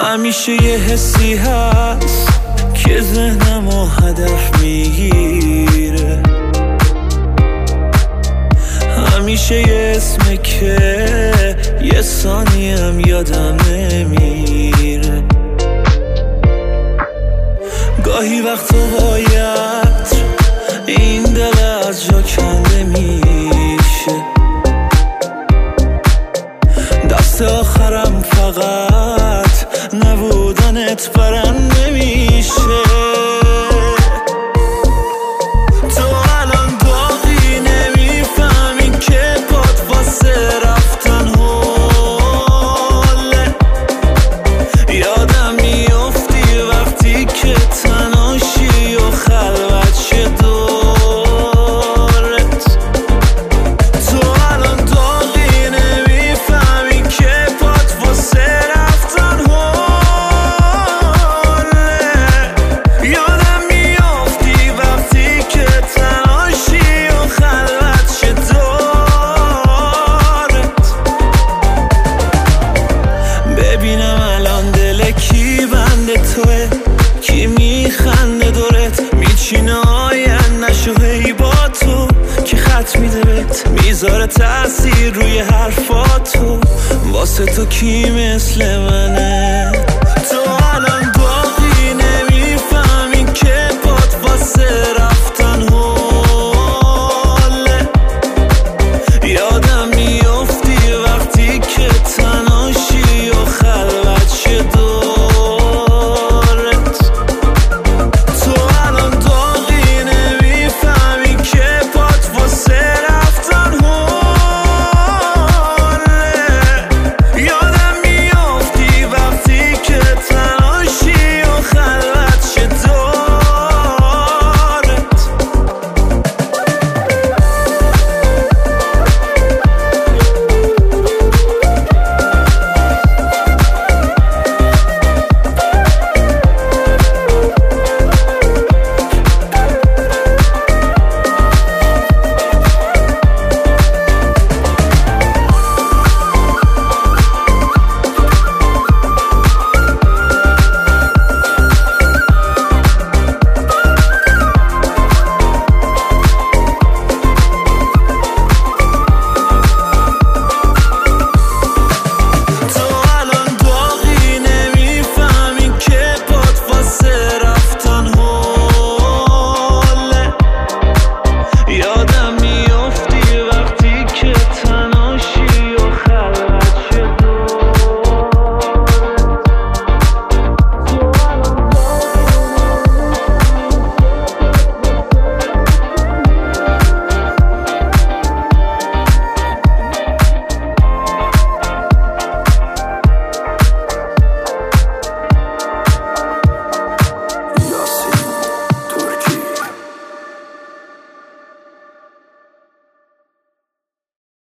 همیشه یه حسی هست که ذهنمو هدف میگیره، همیشه یه اسمه که یه ثانیم یادم نمیره. گاهی وقتا باید این دل از جا کنده میشه، دست آخرم فقط نبودنت برنده میشه. تو الان داغی نمیفهمی که پات واسه رفتن هله، یادم میافتی وقتی که تنهاشی و خلوت شه دورت. تو الان داغی نمیفهمی که پات واسه رفتن هله، یادم میافتی وقتی که تنهاشی و خلوت شه دورت. ببینم الان دل کی بنده توه، کی میخنده دورت، میچینه آینده‌شو هی با تو که خط میده بهت، میذاره تأثیر روی حرفاتو. واسه تو کی مثل منه؟ تو الان باقی نمیفهمی که پات واسه